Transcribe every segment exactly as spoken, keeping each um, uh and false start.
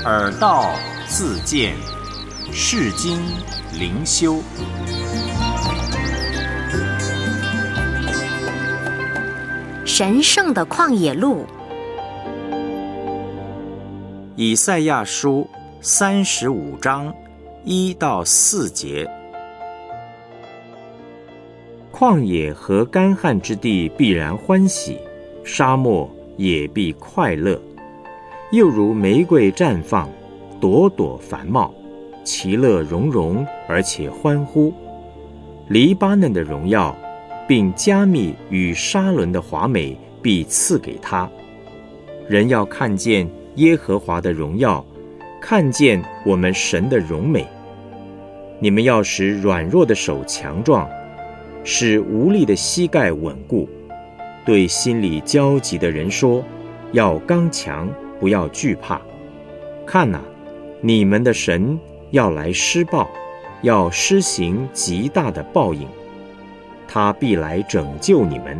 耳道自见，世经灵修。 神圣的旷野路。 以赛亚书三十五章一到四节。旷野和干旱之地必然欢喜，沙漠也必快乐，又如玫瑰绽放，朵朵繁茂，其乐融融，而且欢呼。黎巴嫩的荣耀，并加密与沙伦的华美必赐给他。人要看见耶和华的荣耀，看见我们神的荣美。你们要使软弱的手强壮，使无力的膝盖稳固。对心里焦急的人说，要刚强，不要惧怕。看哪，你们的神要来施报，要施行极大的报应，他必来拯救你们。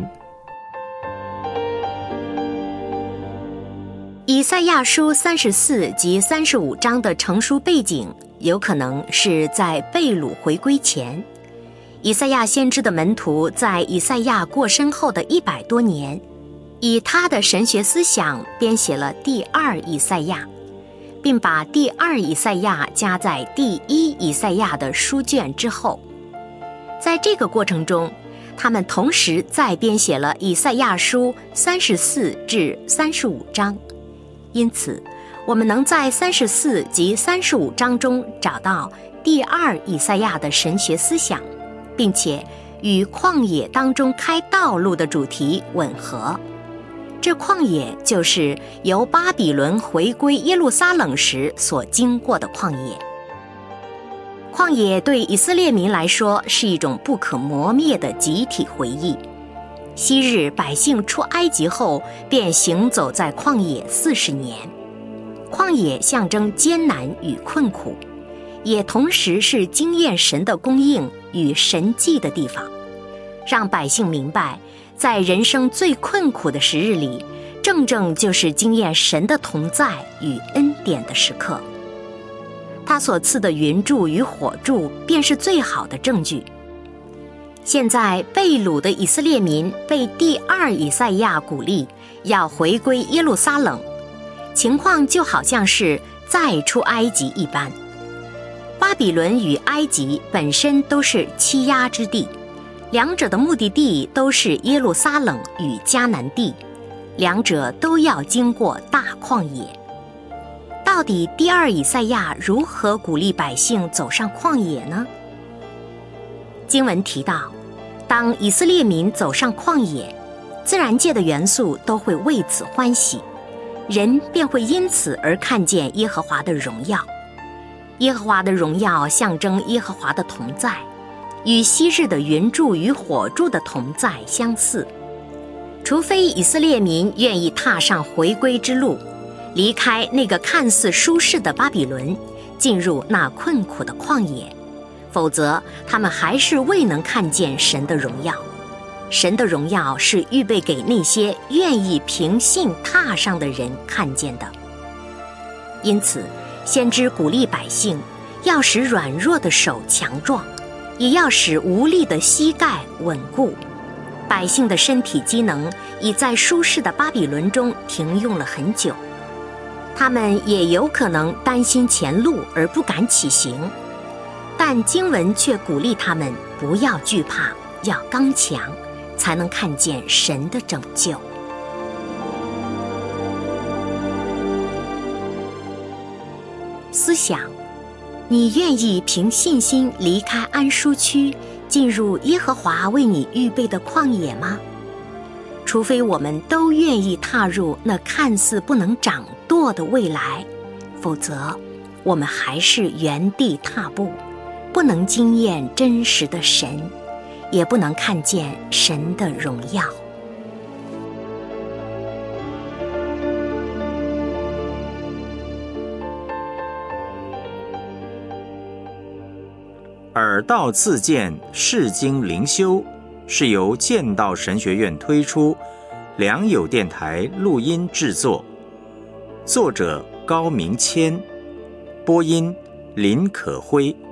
以赛亚书三十四及三十五章的成书背景，有可能是在被掳回归前。以赛亚先知的门徒在以赛亚过身后的一百多年，以他的神学思想编写了第二以赛亚，并把第二以赛亚加在第一以赛亚的书卷之后。在这个过程中，他们同时再编写了以赛亚书三十四至三十五章。因此，我们能在三十四及三十五章中找到第二以赛亚的神学思想，并且与旷野当中开道路的主题吻合。这旷野就是由巴比伦回归耶路撒冷时所经过的旷野。旷野对以色列民来说是一种不可磨灭的集体回忆。昔日百姓出埃及后，便行走在旷野四十年。旷野象征艰难与困苦，也同时是经验神的供应与神迹的地方，让百姓明白，在人生最困苦的时日里，正正就是经验神的同在与恩典的时刻。他所赐的云柱与火柱，便是最好的证据。现在被掳的以色列民被第二以赛亚鼓励要回归耶路撒冷，情况就好像是再出埃及一般。巴比伦与埃及本身都是欺压之地，两者的目的地都是耶路撒冷与迦南地，两者都要经过大旷野。到底第二以赛亚如何鼓励百姓走上旷野呢？经文提到，当以色列民走上旷野，自然界的元素都会为此欢喜，人便会因此而看见耶和华的荣耀。耶和华的荣耀象征耶和华的同在，与昔日的云柱与火柱的同在相似。除非以色列民愿意踏上回归之路，离开那个看似舒适的巴比伦，进入那困苦的旷野，否则他们还是未能看见神的荣耀。神的荣耀是预备给那些愿意凭信踏上的人看见的。因此，先知鼓励百姓要使软弱的手强壮，也要使无力的膝盖稳固。百姓的身体机能已在舒适的巴比伦中停用了很久，他们也有可能担心前路而不敢起行，但经文却鼓励他们不要惧怕，要刚强，才能看见神的拯救。思想，你愿意凭信心离开安舒区，进入耶和华为你预备的旷野吗？除非我们都愿意踏入那看似不能掌舵的未来，否则我们还是原地踏步，不能经验真实的神，也不能看见神的荣耀。 耳道自见，世经灵修，是由剑道神学院推出，良友电台录音制作，作者高明谦， 播音林可辉。